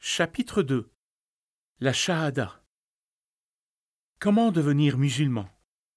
Chapitre 2. La Shahada. Comment devenir musulman?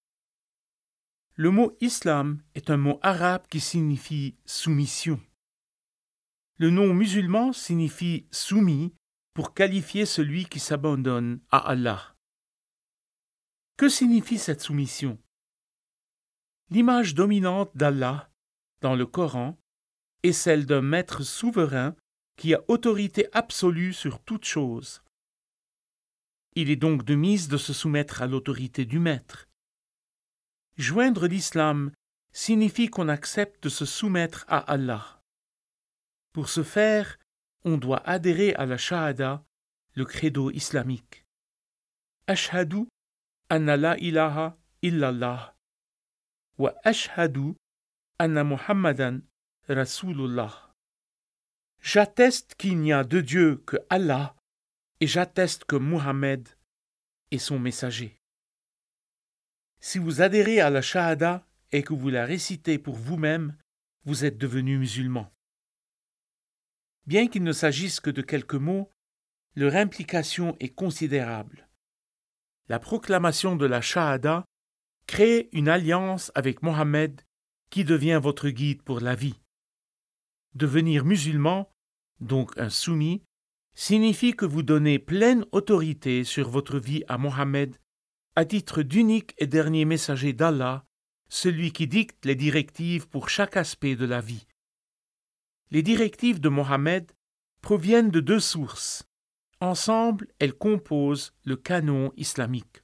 Le mot islam est un mot arabe qui signifie soumission. Le nom musulman signifie soumis pour qualifier celui qui s'abandonne à Allah. Que signifie cette soumission? L'image dominante d'Allah dans le Coran est celle d'un maître souverain qui a autorité absolue sur toute chose. Il est donc de mise de se soumettre à l'autorité du maître. Joindre l'islam signifie qu'on accepte de se soumettre à Allah. Pour ce faire, on doit adhérer à la Shahada, le credo islamique. Ashhadu anna la ilaha illallah wa ashhadu anna Muhammadan Rasulullah. J'atteste qu'il n'y a de Dieu que Allah et j'atteste que Muhammad est son messager. Si vous adhérez à la Shahada et que vous la récitez pour vous-même, vous êtes devenu musulman. Bien qu'il ne s'agisse que de quelques mots, leur implication est considérable. La proclamation de la Shahada crée une alliance avec Mohammed qui devient votre guide pour la vie. Devenir musulman, donc un soumis, signifie que vous donnez pleine autorité sur votre vie à Mohammed à titre d'unique et dernier messager d'Allah, celui qui dicte les directives pour chaque aspect de la vie. Les directives de Mohammed proviennent de deux sources. Ensemble, elles composent le canon islamique.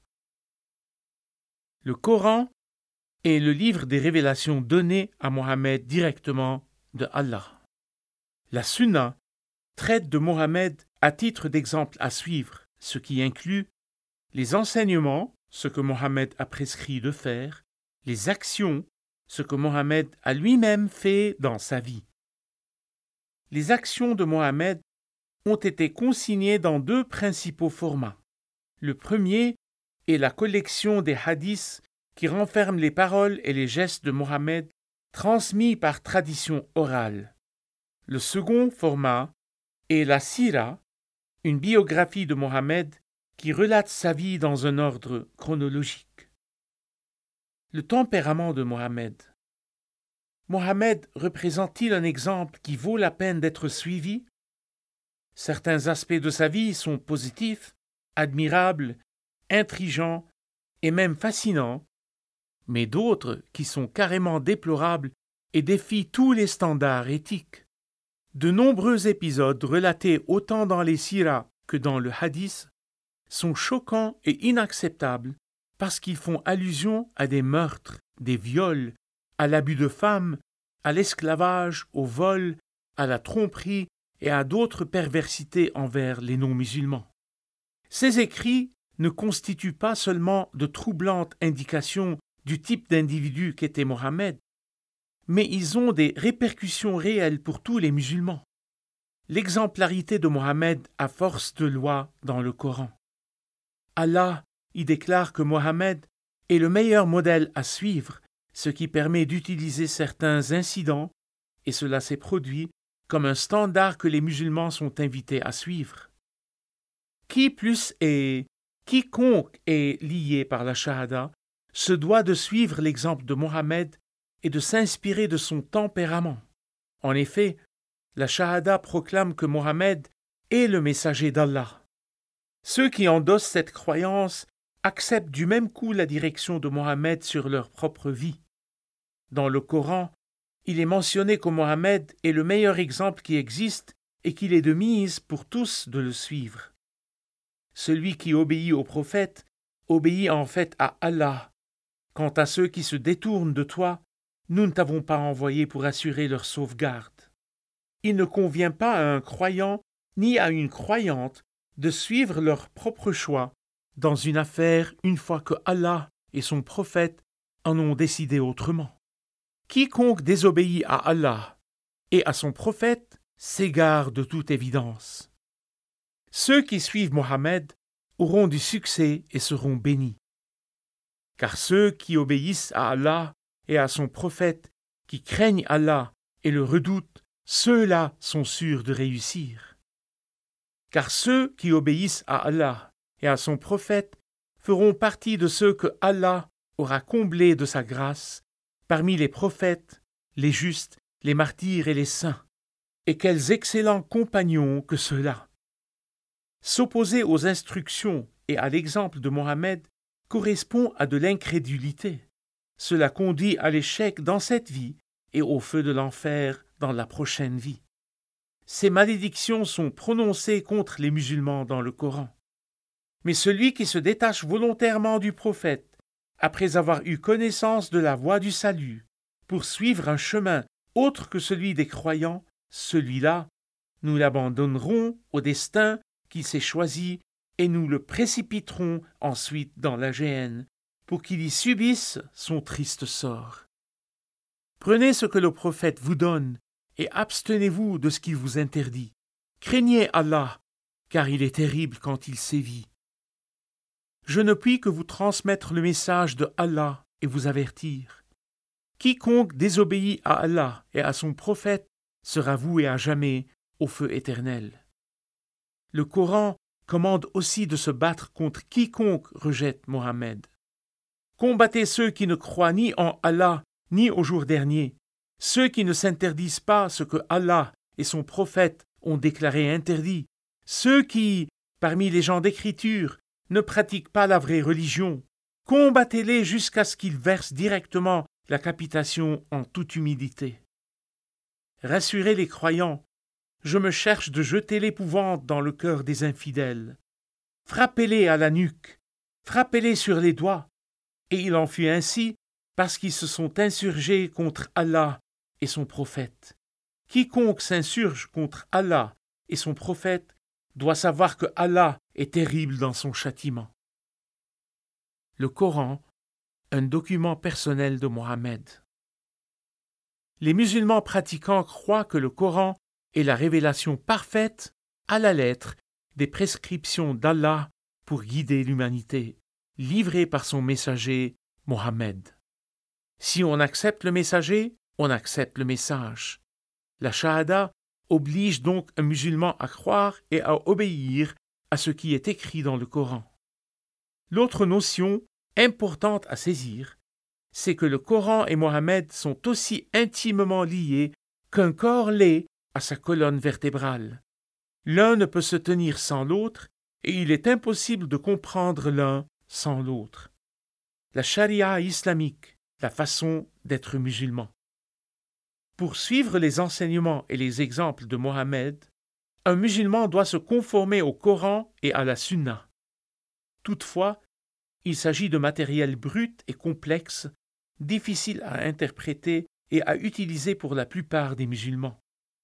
Le Coran est le livre des révélations données à Mohammed directement de Allah. La Sunna traite de Mohammed à titre d'exemple à suivre, ce qui inclut les enseignements, ce que Mohammed a prescrit de faire, les actions, ce que Mohammed a lui-même fait dans sa vie. Les actions de Mohammed ont été consignées dans deux principaux formats. Le premier est la collection des hadiths qui renferment les paroles et les gestes de Mohammed transmis par tradition orale. Le second format est la Sira, une biographie de Mohammed qui relate sa vie dans un ordre chronologique. Le tempérament de Mohammed. Mohammed représente-t-il un exemple qui vaut la peine d'être suivi? Certains aspects de sa vie sont positifs, admirables, intrigants et même fascinants, mais d'autres qui sont carrément déplorables et défient tous les standards éthiques. De nombreux épisodes relatés autant dans les siras que dans le hadith sont choquants et inacceptables parce qu'ils font allusion à des meurtres, des viols, à l'abus de femmes, à l'esclavage, au vol, à la tromperie et à d'autres perversités envers les non-musulmans. Ces écrits ne constituent pas seulement de troublantes indications du type d'individu qu'était Mohammed, mais ils ont des répercussions réelles pour tous les musulmans. L'exemplarité de Mohammed a force de loi dans le Coran. Allah y déclare que Mohammed est le meilleur modèle à suivre, ce qui permet d'utiliser certains incidents, et cela s'est produit, comme un standard que les musulmans sont invités à suivre. Quiconque est lié par la Shahada se doit de suivre l'exemple de Mohammed et de s'inspirer de son tempérament. En effet, la Shahada proclame que Mohammed est le messager d'Allah. Ceux qui endossent cette croyance acceptent du même coup la direction de Mohammed sur leur propre vie. Dans le Coran, il est mentionné que Mohammed est le meilleur exemple qui existe et qu'il est de mise pour tous de le suivre. Celui qui obéit au prophète obéit en fait à Allah. Quant à ceux qui se détournent de toi, nous ne t'avons pas envoyé pour assurer leur sauvegarde. Il ne convient pas à un croyant ni à une croyante de suivre leur propre choix dans une affaire une fois que Allah et son prophète en ont décidé autrement. Quiconque désobéit à Allah et à son prophète s'égare de toute évidence. Ceux qui suivent Mohammed auront du succès et seront bénis. Car ceux qui obéissent à Allah et à son prophète, qui craignent Allah et le redoutent, ceux-là sont sûrs de réussir. car ceux qui obéissent à Allah et à son prophète feront partie de ceux que Allah aura comblés de sa grâce parmi les prophètes, les justes, les martyrs et les saints. Et quels excellents compagnons que ceux-là! S'opposer aux instructions et à l'exemple de Mohammed correspond à de l'incrédulité. Cela conduit à l'échec dans cette vie et au feu de l'enfer dans la prochaine vie. Ces malédictions sont prononcées contre les musulmans dans le Coran. Mais celui qui se détache volontairement du prophète, après avoir eu connaissance de la voie du salut, pour suivre un chemin autre que celui des croyants, celui-là, nous l'abandonnerons au destin qu'il s'est choisi et nous le précipiterons ensuite dans la géhenne pour qu'il y subisse son triste sort. Prenez ce que le prophète vous donne et abstenez-vous de ce qu'il vous interdit. Craignez Allah, car il est terrible quand il sévit. Je ne puis que vous transmettre le message de Allah et vous avertir. Quiconque désobéit à Allah et à son prophète sera voué à jamais au feu éternel. Le Coran commande aussi de se battre contre quiconque rejette Mohammed. Combattez ceux qui ne croient ni en Allah ni au jour dernier, ceux qui ne s'interdisent pas ce que Allah et son prophète ont déclaré interdit, ceux qui, parmi les gens d'écriture, ne pratiquent pas la vraie religion. Combattez-les jusqu'à ce qu'ils versent directement la capitation en toute humilité. Rassurez les croyants, je me cherche de jeter l'épouvante dans le cœur des infidèles. Frappez-les à la nuque, frappez-les sur les doigts, et il en fut ainsi parce qu'ils se sont insurgés contre Allah et son prophète. Quiconque s'insurge contre Allah et son prophète doit savoir que Allah est terrible dans son châtiment. Le Coran, un document personnel de Mohammed. Les musulmans pratiquants croient que le Coran est la révélation parfaite, à la lettre, des prescriptions d'Allah pour guider l'humanité, livrée par son messager, Mohammed. Si on accepte le messager, on accepte le message. La shahada oblige donc un musulman à croire et à obéir à ce qui est écrit dans le Coran. L'autre notion importante à saisir, c'est que le Coran et Mohammed sont aussi intimement liés qu'un corps l'est à sa colonne vertébrale. L'un ne peut se tenir sans l'autre et il est impossible de comprendre l'un sans l'autre. La charia islamique, la façon d'être musulman. Pour suivre les enseignements et les exemples de Mohammed, un musulman doit se conformer au Coran et à la Sunna. Toutefois, il s'agit de matériel brut et complexe, difficile à interpréter et à utiliser pour la plupart des musulmans.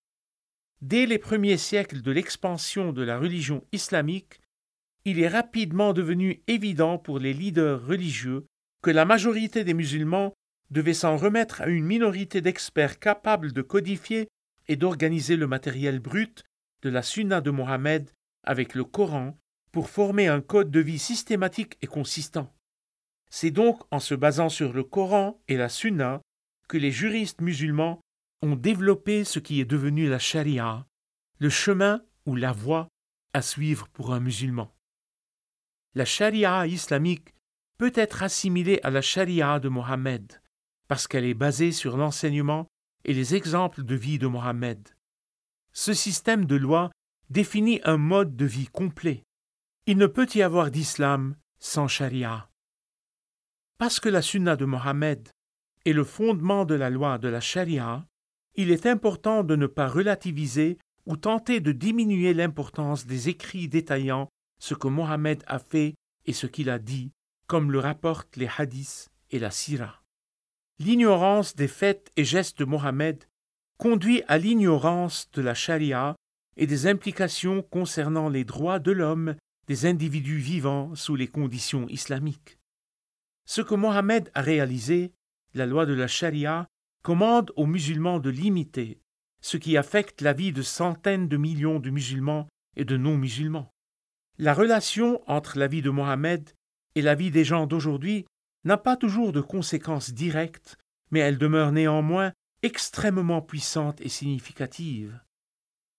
Dès les premiers siècles de l'expansion de la religion islamique, il est rapidement devenu évident pour les leaders religieux que la majorité des musulmans devait s'en remettre à une minorité d'experts capables de codifier et d'organiser le matériel brut de la Sunna de Mohammed avec le Coran pour former un code de vie systématique et consistant. C'est donc en se basant sur le Coran et la Sunna que les juristes musulmans ont développé ce qui est devenu la charia, le chemin ou la voie à suivre pour un musulman. La charia islamique peut être assimilée à la charia de Mohammed, parce qu'elle est basée sur l'enseignement et les exemples de vie de Mohammed. Ce système de loi définit un mode de vie complet. Il ne peut y avoir d'islam sans charia. Parce que la sunna de Mohammed est le fondement de la loi de la charia, il est important de ne pas relativiser ou tenter de diminuer l'importance des écrits détaillant ce que Mohammed a fait et ce qu'il a dit, comme le rapportent les hadiths et la sira. L'ignorance des faits et gestes de Mohammed conduit à l'ignorance de la charia et des implications concernant les droits de l'homme des individus vivant sous les conditions islamiques. Ce que Mohammed a réalisé, la loi de la charia, commande aux musulmans de l'imiter, ce qui affecte la vie de centaines de millions de musulmans et de non-musulmans. La relation entre la vie de Mohammed et la vie des gens d'aujourd'hui n'a pas toujours de conséquences directes, mais elle demeure néanmoins extrêmement puissante et significative.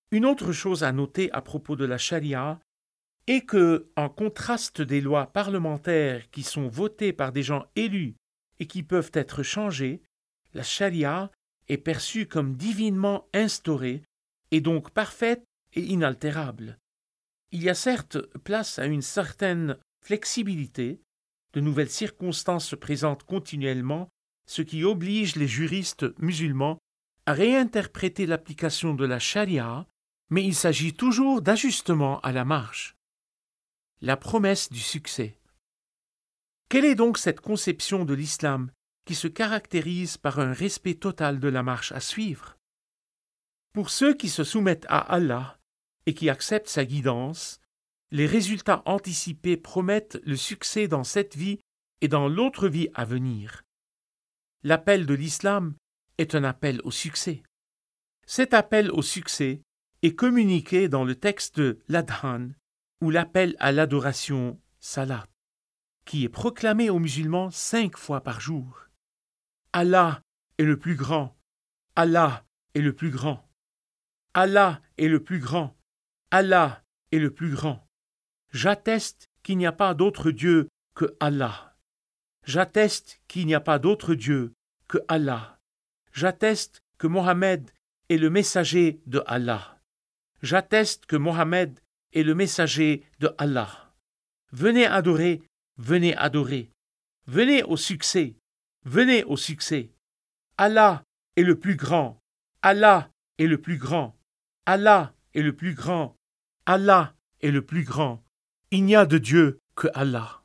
Une autre chose à noter à propos de la charia est que, en contraste des lois parlementaires qui sont votées par des gens élus et qui peuvent être changées, la charia est perçue comme divinement instaurée et donc parfaite et inaltérable. Il y a certes place à une certaine flexibilité, de nouvelles circonstances se présentent continuellement, ce qui oblige les juristes musulmans à réinterpréter l'application de la charia, mais il s'agit toujours d'ajustements à la marge. La promesse du succès. Quelle est donc cette conception de l'islam qui se caractérise par un respect total de la marche à suivre? Pour ceux qui se soumettent à Allah et qui acceptent sa guidance, les résultats anticipés promettent le succès dans cette vie et dans l'autre vie à venir. L'appel de l'islam est un appel au succès. Cet appel au succès est communiqué dans le texte de l'Adhan, ou l'appel à l'adoration salat, qui est proclamé aux musulmans 5 fois par jour. Allah est le plus grand, Allah est le plus grand, Allah est le plus grand, Allah est le plus grand. J'atteste qu'il n'y a pas d'autre Dieu que Allah. J'atteste qu'il n'y a pas d'autre Dieu que Allah. J'atteste que Mohammed est le messager de Allah. J'atteste que Mohammed est le messager de Allah. Venez adorer, venez adorer. Venez au succès, venez au succès. Allah est le plus grand. Allah est le plus grand. Allah est le plus grand. Allah est le plus grand. Il n'y a de Dieu que Allah.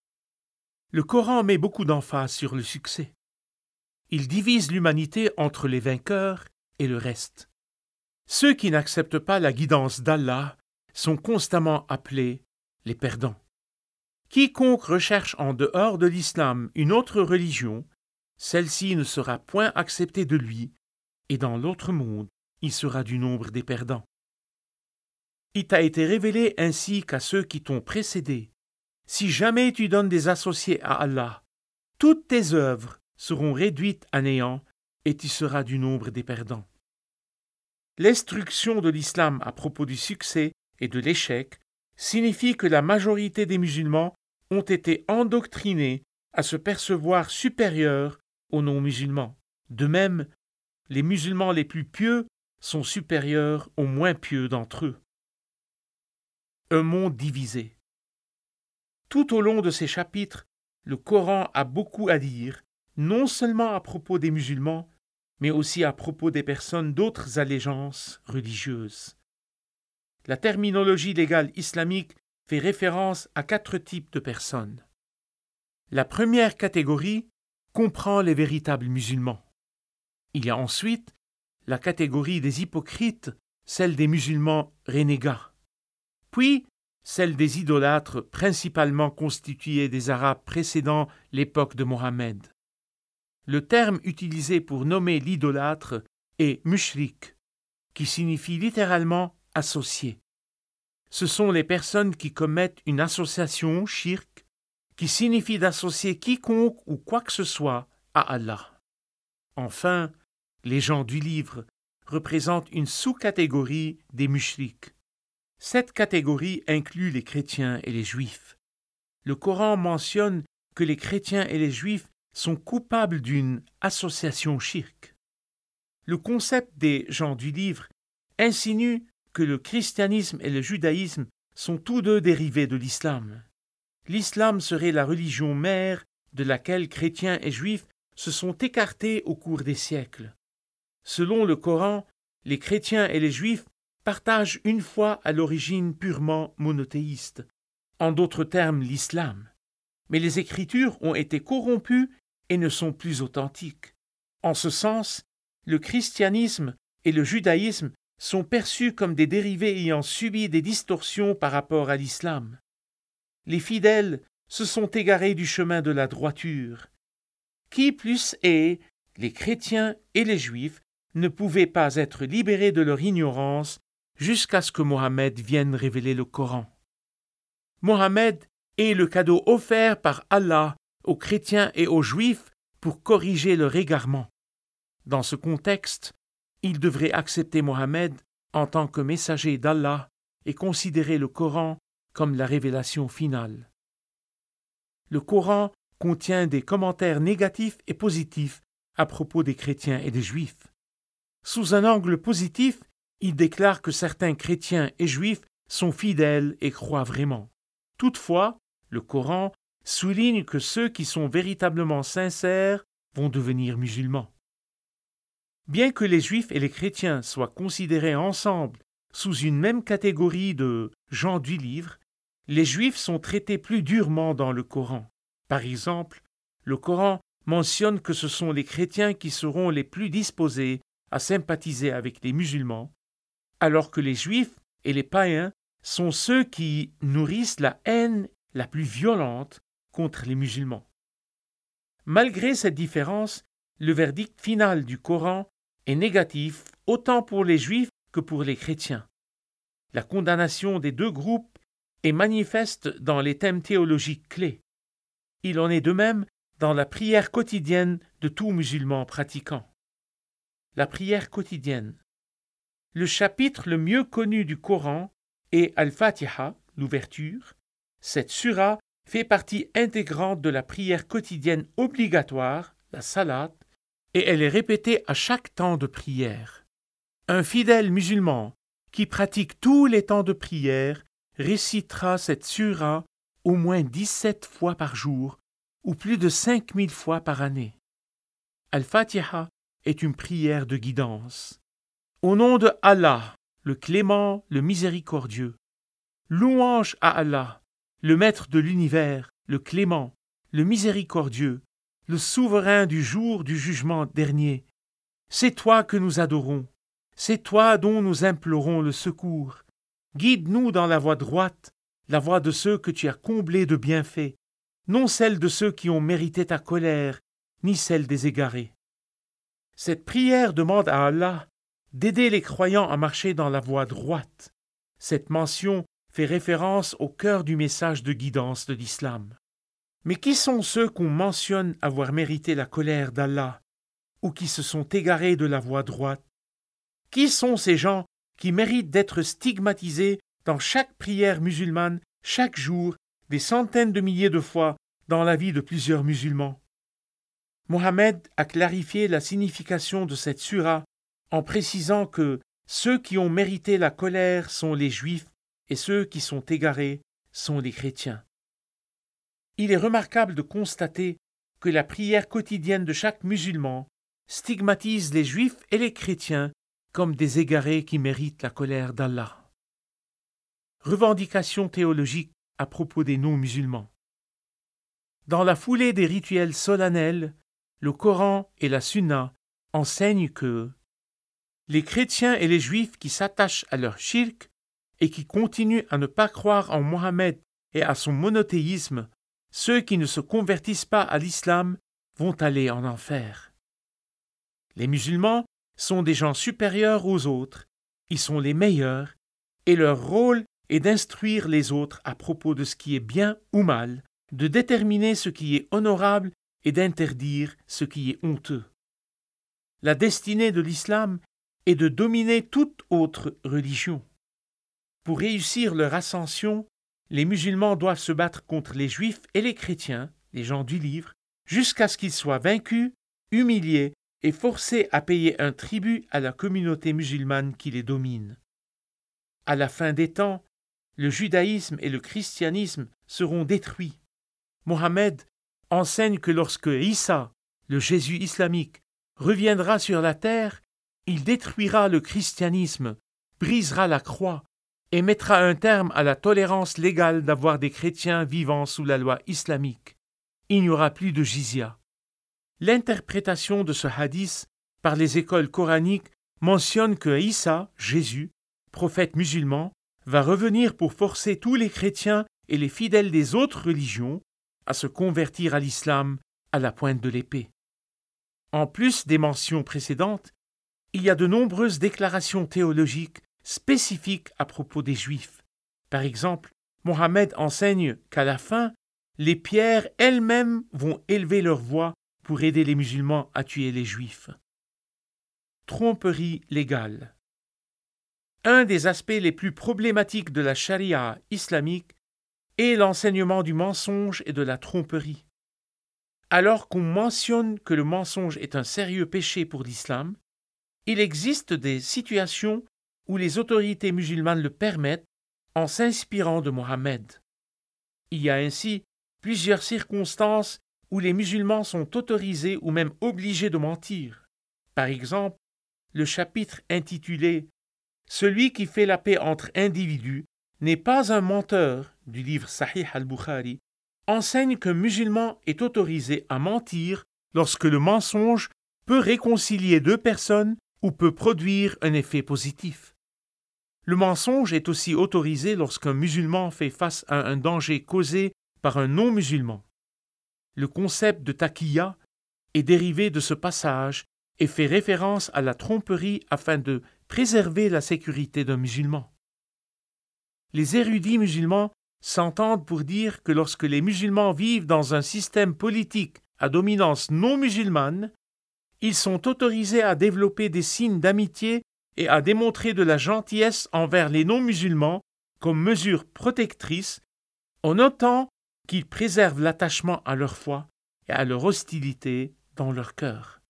Le Coran met beaucoup d'emphase sur le succès. Il divise l'humanité entre les vainqueurs et le reste. Ceux qui n'acceptent pas la guidance d'Allah sont constamment appelés les perdants. Quiconque recherche en dehors de l'islam une autre religion, celle-ci ne sera point acceptée de lui, et dans l'autre monde, il sera du nombre des perdants. Il t'a été révélé ainsi qu'à ceux qui t'ont précédé. Si jamais tu donnes des associés à Allah, toutes tes œuvres seront réduites à néant et tu seras du nombre des perdants. L'instruction de l'islam à propos du succès et de l'échec signifie que la majorité des musulmans ont été endoctrinés à se percevoir supérieurs aux non-musulmans. De même, les musulmans les plus pieux sont supérieurs aux moins pieux d'entre eux. Un monde divisé. Tout au long de ces chapitres, le Coran a beaucoup à dire, non seulement à propos des musulmans, mais aussi à propos des personnes d'autres allégeances religieuses. La terminologie légale islamique fait référence à 4 types de personnes. La première catégorie comprend les véritables musulmans. Il y a ensuite la catégorie des hypocrites, celle des musulmans renégats. Puis celle des idolâtres principalement constitués des Arabes précédant l'époque de Mohammed. Le terme utilisé pour nommer l'idolâtre est mushrik, qui signifie littéralement associé. Ce sont les personnes qui commettent une association, shirk, qui signifie d'associer quiconque ou quoi que ce soit à Allah. Enfin, les gens du livre représentent une sous-catégorie des mushriks. Cette catégorie inclut les chrétiens et les juifs. Le Coran mentionne que les chrétiens et les juifs sont coupables d'une association shirk. Le concept des gens du livre insinue que le christianisme et le judaïsme sont tous deux dérivés de l'islam. L'islam serait la religion mère de laquelle chrétiens et juifs se sont écartés au cours des siècles. Selon le Coran, les chrétiens et les juifs partagent une foi à l'origine purement monothéiste, en d'autres termes l'islam. Mais les Écritures ont été corrompues et ne sont plus authentiques. En ce sens, le christianisme et le judaïsme sont perçus comme des dérivés ayant subi des distorsions par rapport à l'islam. Les fidèles se sont égarés du chemin de la droiture. Qui plus est, les chrétiens et les juifs ne pouvaient pas être libérés de leur ignorance jusqu'à ce que Mohammed vienne révéler le Coran. Mohammed est le cadeau offert par Allah aux chrétiens et aux juifs pour corriger leur égarement. Dans ce contexte, ils devraient accepter Mohammed en tant que messager d'Allah et considérer le Coran comme la révélation finale. Le Coran contient des commentaires négatifs et positifs à propos des chrétiens et des juifs. Sous un angle positif, il déclare que certains chrétiens et juifs sont fidèles et croient vraiment. Toutefois, le Coran souligne que ceux qui sont véritablement sincères vont devenir musulmans. Bien que les juifs et les chrétiens soient considérés ensemble sous une même catégorie de gens du livre, les juifs sont traités plus durement dans le Coran. Par exemple, le Coran mentionne que ce sont les chrétiens qui seront les plus disposés à sympathiser avec les musulmans, alors que les juifs et les païens sont ceux qui nourrissent la haine la plus violente contre les musulmans. Malgré cette différence, le verdict final du Coran est négatif autant pour les juifs que pour les chrétiens. La condamnation des deux groupes est manifeste dans les thèmes théologiques clés. Il en est de même dans la prière quotidienne de tout musulman pratiquant. La prière quotidienne. Le chapitre le mieux connu du Coran est Al-Fatiha, l'ouverture. Cette sura fait partie intégrante de la prière quotidienne obligatoire, la salat, et elle est répétée à chaque temps de prière. Un fidèle musulman qui pratique tous les temps de prière récitera cette sura au moins 17 fois par jour ou plus de 5000 fois par année. Al-Fatiha est une prière de guidance. Au nom de Allah, le clément, le miséricordieux, louange à Allah, le maître de l'univers, le clément, le miséricordieux, le souverain du jour du jugement dernier. C'est toi que nous adorons, c'est toi dont nous implorons le secours. Guide-nous dans la voie droite, la voie de ceux que tu as comblés de bienfaits, non celle de ceux qui ont mérité ta colère, ni celle des égarés. Cette prière demande à Allah d'aider les croyants à marcher dans la voie droite. Cette mention fait référence au cœur du message de guidance de l'islam. Mais qui sont ceux qu'on mentionne avoir mérité la colère d'Allah ou qui se sont égarés de la voie droite? Qui sont ces gens qui méritent d'être stigmatisés dans chaque prière musulmane, chaque jour, des centaines de milliers de fois dans la vie de plusieurs musulmans? Mohammed a clarifié la signification de cette sura en précisant que ceux qui ont mérité la colère sont les juifs et ceux qui sont égarés sont les chrétiens. Il est remarquable de constater que la prière quotidienne de chaque musulman stigmatise les juifs et les chrétiens comme des égarés qui méritent la colère d'Allah. Revendication théologique à propos des non-musulmans. Dans la foulée des rituels solennels, le Coran et la Sunna enseignent que les chrétiens et les juifs qui s'attachent à leur shirk et qui continuent à ne pas croire en Mohammed et à son monothéisme, ceux qui ne se convertissent pas à l'islam vont aller en enfer. Les musulmans sont des gens supérieurs aux autres, ils sont les meilleurs, et leur rôle est d'instruire les autres à propos de ce qui est bien ou mal, de déterminer ce qui est honorable et d'interdire ce qui est honteux. La destinée de l'islam est de dominer toute autre religion. Pour réussir leur ascension, les musulmans doivent se battre contre les juifs et les chrétiens, les gens du livre, jusqu'à ce qu'ils soient vaincus, humiliés et forcés à payer un tribut à la communauté musulmane qui les domine. À la fin des temps, le judaïsme et le christianisme seront détruits. Mohammed enseigne que lorsque Isa, le Jésus islamique, reviendra sur la terre, il détruira le christianisme, brisera la croix et mettra un terme à la tolérance légale d'avoir des chrétiens vivant sous la loi islamique. Il n'y aura plus de jizya. L'interprétation de ce hadith par les écoles coraniques mentionne que Isa, Jésus, prophète musulman, va revenir pour forcer tous les chrétiens et les fidèles des autres religions à se convertir à l'islam à la pointe de l'épée. En plus des mentions précédentes, il y a de nombreuses déclarations théologiques spécifiques à propos des Juifs. Par exemple, Mohammed enseigne qu'à la fin, les pierres elles-mêmes vont élever leur voix pour aider les musulmans à tuer les Juifs. Tromperie légale. Un des aspects les plus problématiques de la charia islamique est l'enseignement du mensonge et de la tromperie. Alors qu'on mentionne que le mensonge est un sérieux péché pour l'islam, il existe des situations où les autorités musulmanes le permettent en s'inspirant de Mohammed. Il y a ainsi plusieurs circonstances où les musulmans sont autorisés ou même obligés de mentir. Par exemple, le chapitre intitulé « Celui qui fait la paix entre individus n'est pas un menteur » du livre Sahih al-Bukhari enseigne qu'un musulman est autorisé à mentir lorsque le mensonge peut réconcilier deux personnes ou peut produire un effet positif. Le mensonge est aussi autorisé lorsqu'un musulman fait face à un danger causé par un non-musulman. Le concept de taqiyya est dérivé de ce passage et fait référence à la tromperie afin de préserver la sécurité d'un musulman. Les érudits musulmans s'entendent pour dire que lorsque les musulmans vivent dans un système politique à dominance non musulmane, ils sont autorisés à développer des signes d'amitié et à démontrer de la gentillesse envers les non-musulmans comme mesure protectrice, en notant qu'ils préservent l'attachement à leur foi et à leur hostilité dans leur cœur.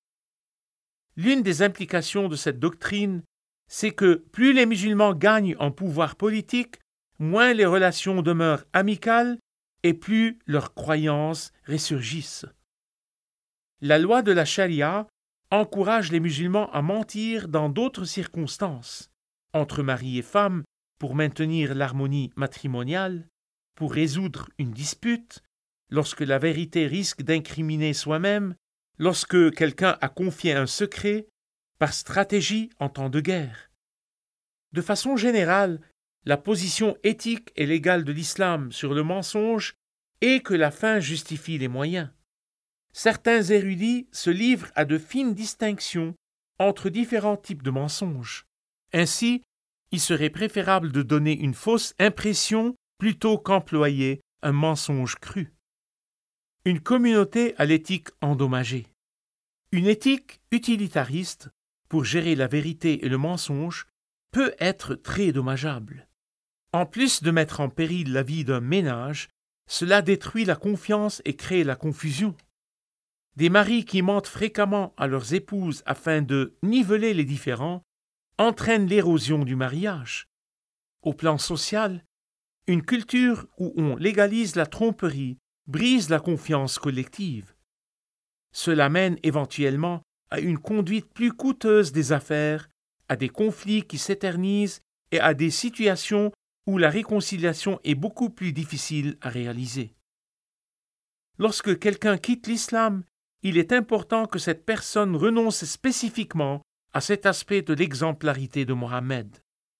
L'une des implications de cette doctrine, c'est que plus les musulmans gagnent en pouvoir politique, moins les relations demeurent amicales et plus leurs croyances ressurgissent. La loi de la charia encourage les musulmans à mentir dans d'autres circonstances, entre mari et femme pour maintenir l'harmonie matrimoniale, pour résoudre une dispute, lorsque la vérité risque d'incriminer soi-même, lorsque quelqu'un a confié un secret, par stratégie en temps de guerre. De façon générale, la position éthique et légale de l'islam sur le mensonge est que la fin justifie les moyens. Certains érudits se livrent à de fines distinctions entre différents types de mensonges. Ainsi, il serait préférable de donner une fausse impression plutôt qu'employer un mensonge cru. Une communauté à l'éthique endommagée. Une éthique utilitariste, pour gérer la vérité et le mensonge, peut être très dommageable. En plus de mettre en péril la vie d'un ménage, cela détruit la confiance et crée la confusion. Des maris qui mentent fréquemment à leurs épouses afin de niveler les différends entraînent l'érosion du mariage. Au plan social, une culture où on légalise la tromperie brise la confiance collective. Cela mène éventuellement à une conduite plus coûteuse des affaires, à des conflits qui s'éternisent et à des situations où la réconciliation est beaucoup plus difficile à réaliser. Lorsque quelqu'un quitte l'islam, il est important que cette personne renonce spécifiquement à cet aspect de l'exemplarité de Mohammed.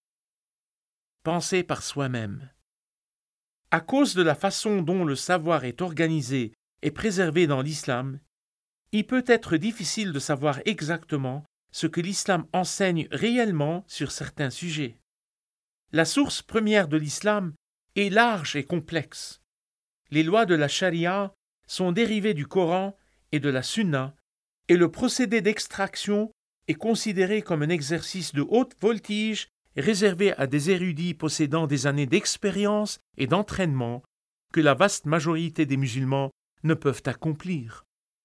Penser par soi-même. À cause de la façon dont le savoir est organisé et préservé dans l'islam, il peut être difficile de savoir exactement ce que l'islam enseigne réellement sur certains sujets. La source première de l'islam est large et complexe. Les lois de la charia sont dérivées du Coran et de la Sunna, et le procédé d'extraction est considéré comme un exercice de haute voltige réservé à des érudits possédant des années d'expérience et d'entraînement que la vaste majorité des musulmans ne peuvent accomplir.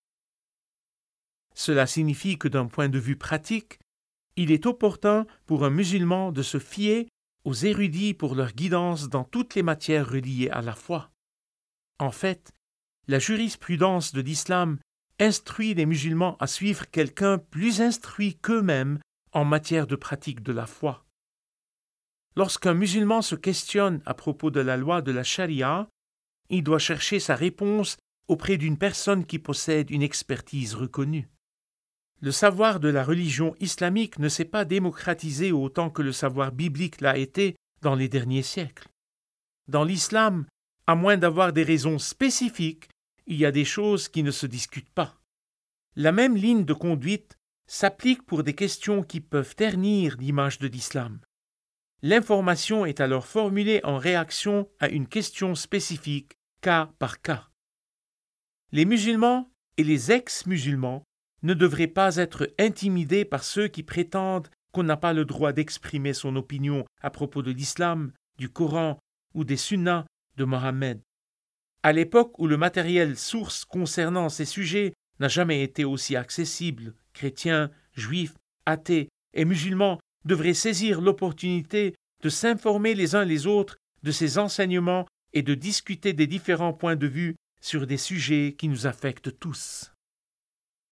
Cela signifie que d'un point de vue pratique, il est opportun pour un musulman de se fier aux érudits pour leur guidance dans toutes les matières reliées à la foi. En fait, la jurisprudence de l'islam instruit les musulmans à suivre quelqu'un plus instruit qu'eux-mêmes en matière de pratique de la foi. Lorsqu'un musulman se questionne à propos de la loi de la charia, il doit chercher sa réponse auprès d'une personne qui possède une expertise reconnue. Le savoir de la religion islamique ne s'est pas démocratisé autant que le savoir biblique l'a été dans les derniers siècles. Dans l'islam, à moins d'avoir des raisons spécifiques, il y a des choses qui ne se discutent pas. La même ligne de conduite s'applique pour des questions qui peuvent ternir l'image de l'islam. L'information est alors formulée en réaction à une question spécifique, cas par cas. Les musulmans et les ex-musulmans ne devraient pas être intimidés par ceux qui prétendent qu'on n'a pas le droit d'exprimer son opinion à propos de l'islam, du Coran ou des sunnas de Mohammed. À l'époque où le matériel source concernant ces sujets n'a jamais été aussi accessible, chrétiens, juifs, athées et musulmans devraient saisir l'opportunité de s'informer les uns les autres de ces enseignements et de discuter des différents points de vue sur des sujets qui nous affectent tous.